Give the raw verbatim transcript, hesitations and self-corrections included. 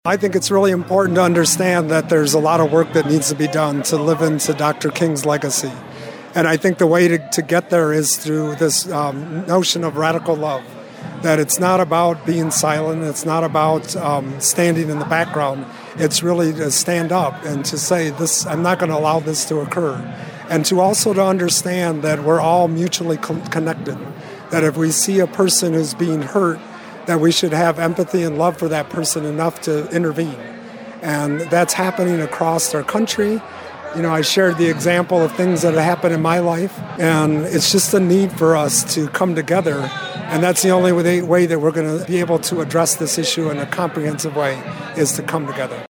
I think it's really important to understand that there's a lot of work that needs to be done to live into Doctor King's legacy. And I think the way to, to get there is through this um, notion of radical love, that it's not about being silent, it's not about um, standing in the background, it's really to stand up and to say, "This, I'm not going to allow this to occur." And to also to understand that we're all mutually co- connected, that if we see a person who's being hurt, that we should have empathy and love for that person enough to intervene. And that's happening across our country. You know, I shared the example of things that have happened in my life, and it's just a need for us to come together. And that's the only way, way that we're going to be able to address this issue in a comprehensive way, is to come together.